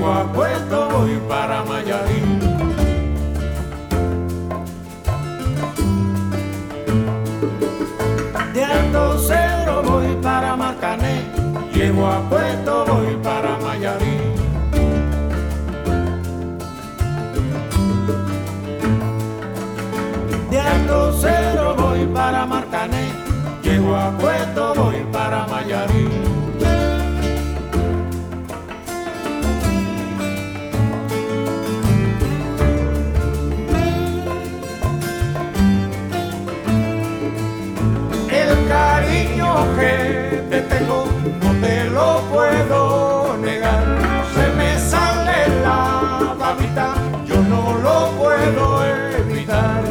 llego a Puerto, voy para Mayarí. De Alto Cedro voy para Marcané, llego a Puerto, voy para Mayarí. De Alto Cedro voy para Marcané, llego a Puerto, voy para Mayarí. El cariño que te tengo no te lo puedo negar. Se me sale la babita, yo no lo puedo evitar.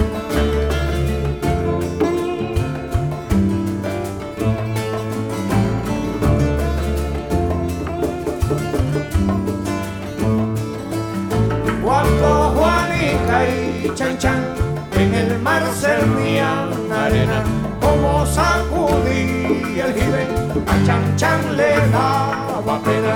Cuando Juanica y Chan Chan en el mar servían arena, como sacudí el jibe, a Chan Chan le daba pena.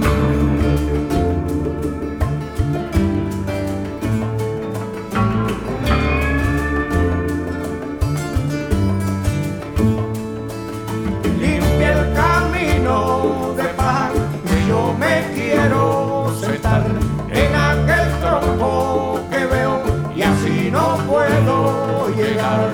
Limpia el camino de paja que yo me quiero sentar en aquel tronco que veo y así no puedo llegar.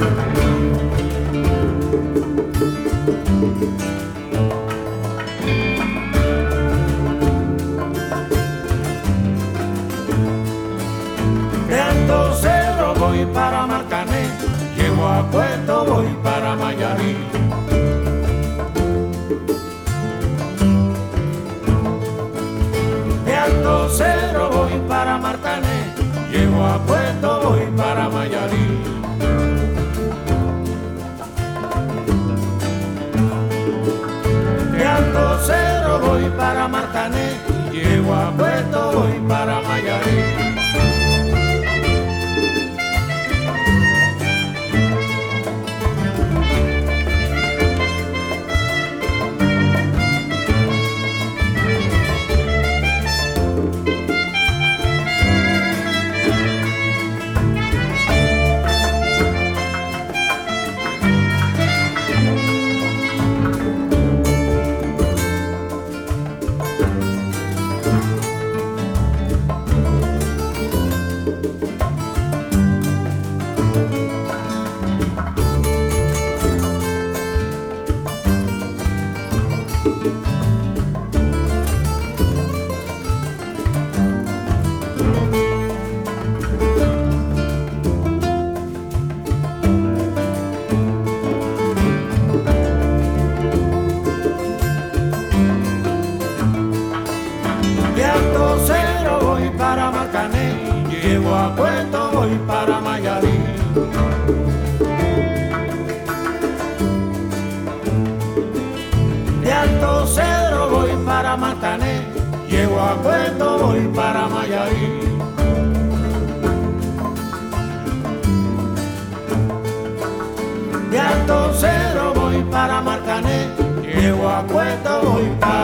De Alto Cedro voy para Marcané, llego a Puerto, voy para Mayarí. De Alto Cedro voy para Marcané, llego a Puerto, voy para Mayarí. De Alto Cedro voy para Marcané, llego a Puerto, voy para Mayarí. De Alto Cedro voy para Marcané, llego a Puerto, voy para Mayarí. De Alto Cedro voy para Marcané, llego a Puerto, voy para Mayarí. De Alto Cedro voy para Marcané, llego a Puerto, voy para